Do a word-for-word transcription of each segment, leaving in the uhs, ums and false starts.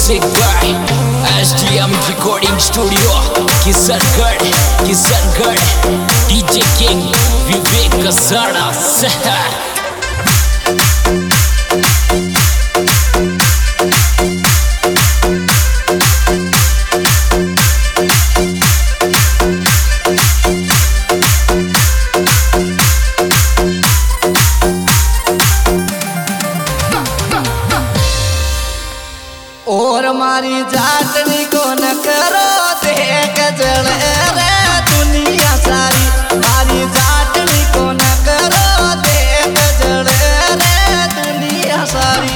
Music by S D M Recording Studio, Kisangad, Kisangad, D J King, Vivek Kasara, Sahar. और मारी जाटनी को न करो देख जले रे दुनिया सारी, मारी जाटनी को न करो देख जले रे दुनिया सारी।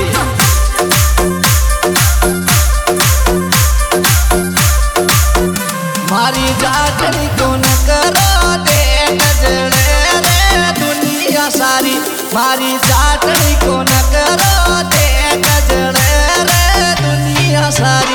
मारी जाटनी को न करो देख जले रे दुनिया सारी, मारी जाटनी को न करो देख जले रे दुनिया सारी।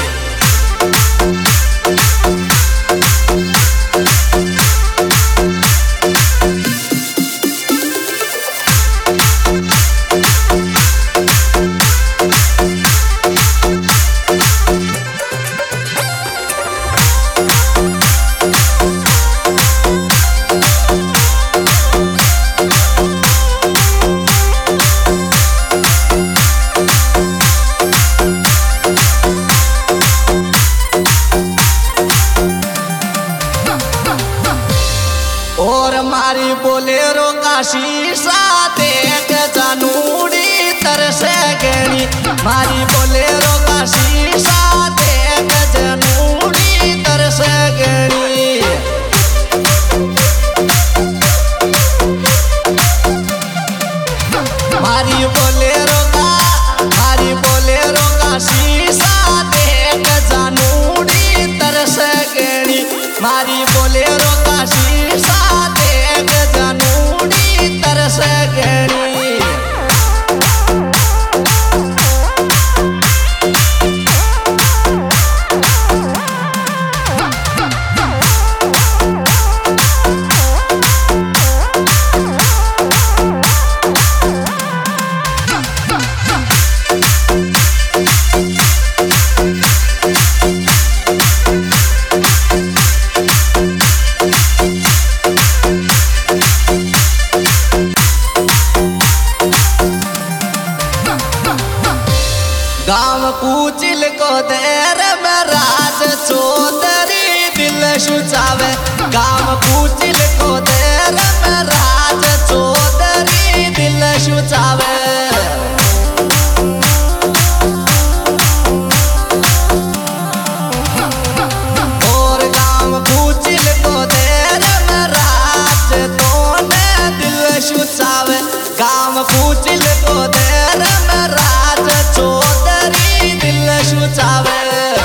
और मारी बोलेरो का शीशा देख जानूड़ी तरसे गणी, मारी बोलेरो का शीशा देख जानूड़ी तरसे गणी। मारी बोलेरो का मारी बोलेरो का शीशा देख जानूड़ी तरसे गणी, मारी बोलेरो का शीशा देख जानूड़ी तरसे गणी। गाँव पूचिल को देर में राज चौधरी दिल सुचावे, गाँव पूचिल को देर में राज चौधरी दिल सुचावे। और गाँव पूचिल को देर में राज तोने दिल सुचावे, गाँव पूचिल को देर में राज चौधरी दिल सुचावे।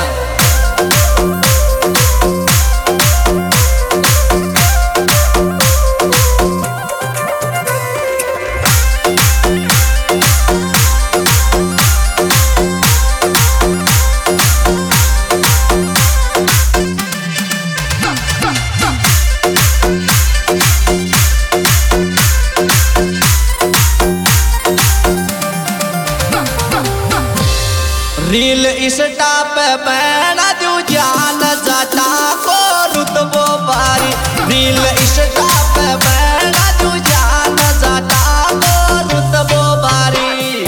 रील इंस्टा पे बैना दू जान जाता को रुतबो बारी, रील इंस्टा पे बैना दू जान जाता को रुतबो बारी।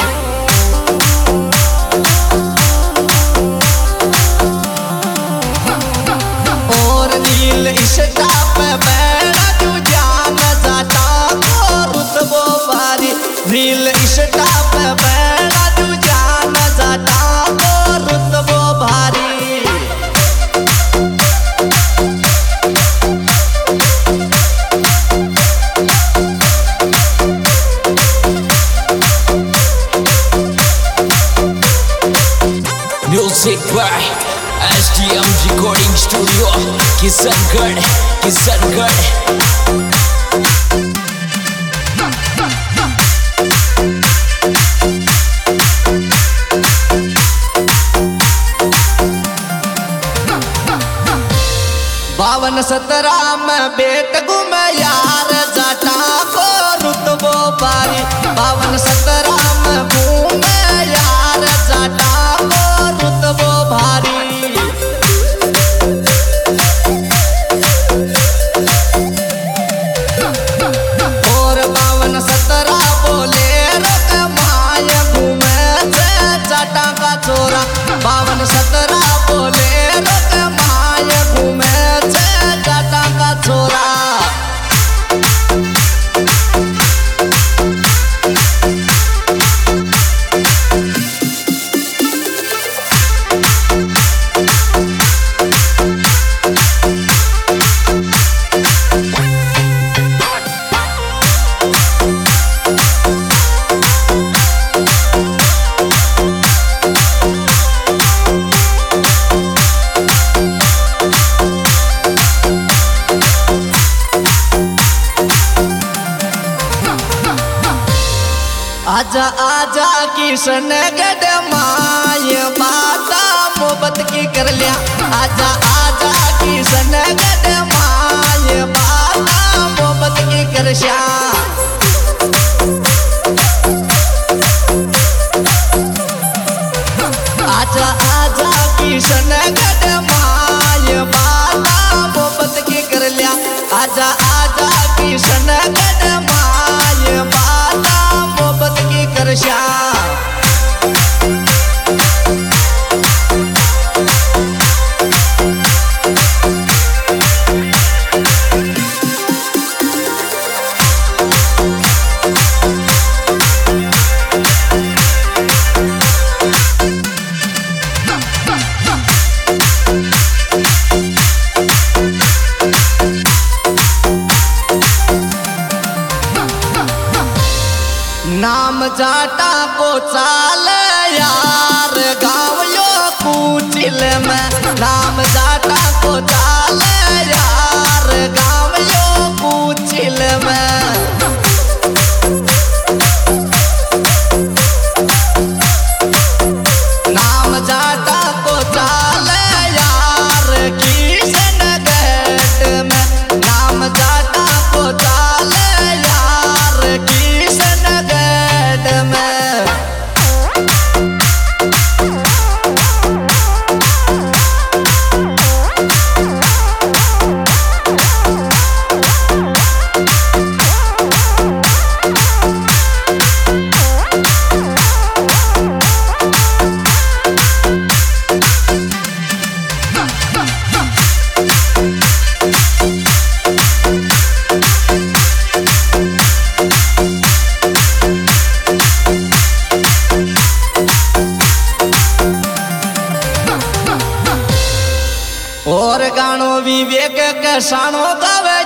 और रील इंस्टा पे बैना दू जान जाता को रुतबो बारी, रील इंस्टा पे बैना दू जान जाता रुतबो भारी। Music by S D M Recording Studio, Kisangad, Kisangad. बावन सतरा में बेट गुम यार जाटा को रुतबो पारी, बावन सतरा में घूम यार जाटा को वाहन सतरा बोले रोक माय घूमे छे जाटा का छोरा। आजा आजा किशन गढ़ माय माता मोहब्बत की कर लिया। आजा आजा किशन गढ़ माय माता मोहब्बत की कर श्या। आजा आजा किशन गढ़ माय माता मोहब्बत की कर लिया। आजा आजा किशन गढ़ माय माता मोहब्बत की कर श्या। नाम जाटा को चाल यार गाँव यो कुचिल में। नाम जाटा को चाल यार गाँव यो कुचिल में। नाम जाटा को चाल यार किशन गढ़ में। नाम जाटा को चाल यार किशन गढ़ में। और गानो विवेक के सानो गावे